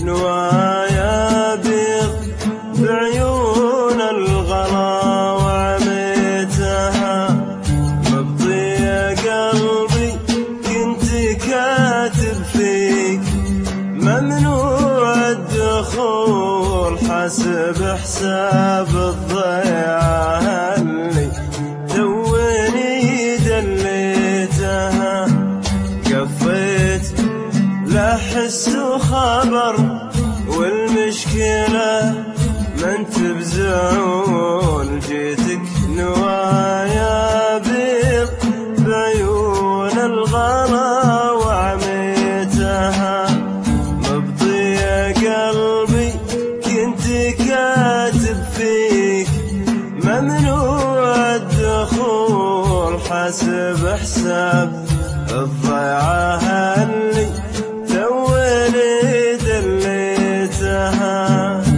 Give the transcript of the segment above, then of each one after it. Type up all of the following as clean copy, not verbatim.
نوايا بيض بعيون الغلا وعميتها. مبضي يا قلبي كنت كاتب فيك ممنوع الدخول حسب حساب الضيعة اللي توني دليتها. قفيت لا حس وخبر والمشكلة ما انت بزعول. جيتك نوايا بيض بعيون الغلا وعميتها. مبضي يا قلبي كنت كاتب فيك ممنوع الدخول حسب حساب الضيعة اللي توني دليتها.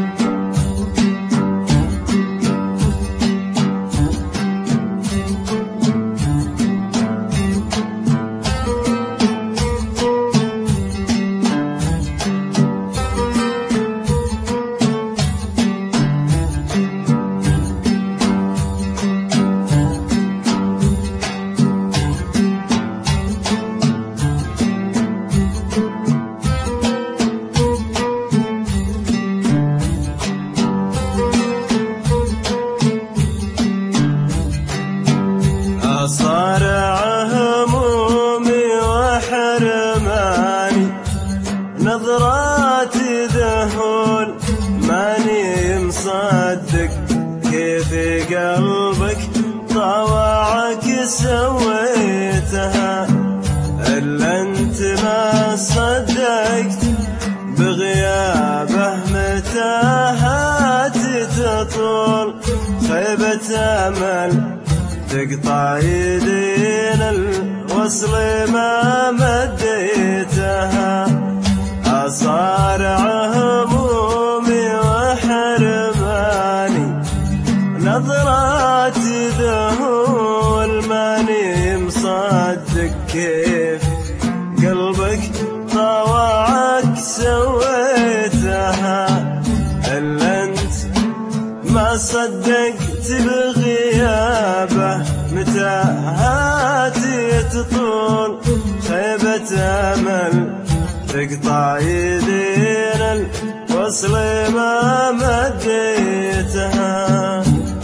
صارع همومي وحرماني نظراتي ذهول ماني مصدق كيف قلبك طوعك سويتها. إلا انت ما صدقت بغيابه متاهاتي تطول. خيبة امل تقطع يدين الوصل ما مديتها. أصارع همومي وحرماني نظراتي ذهول ماني مصدق كيف قلبك طوعك سويتها. إلا انت ما صدقت بغيابه متاهاتي تطول. خيبة امل تقطع يدين الوصل ما مديتها.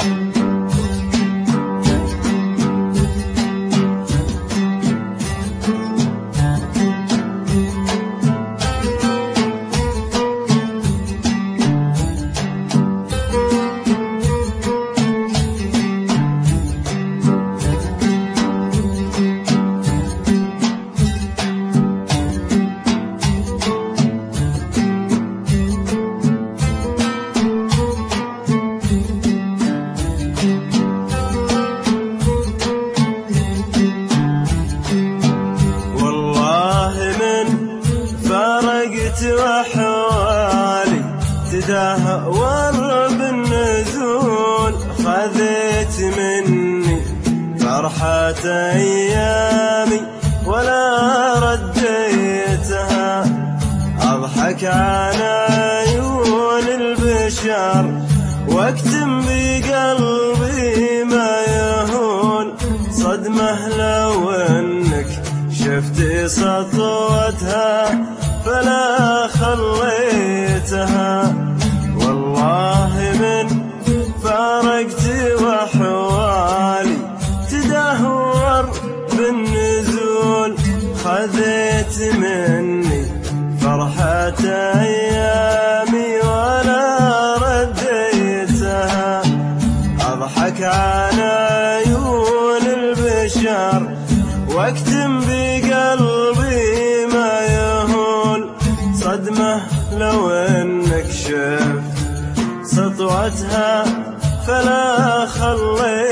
وحوالي تدهور بالنزول. خذيت مني فرحة أيامي ولا رديتها. أضحك على عيون البشر واكتم بقلبي ما يهون. صدمة لو انك شفتي سطوتها فلا خليتها. والله من فارقت وحوالي تدهور بالنزول. خذيت مني فرحة أيامي ولا رديتها. أضحك على عيون البشر واكتم بقلبي ما يهون. صدمة لو انك شفت سطوتها فلا خليتها.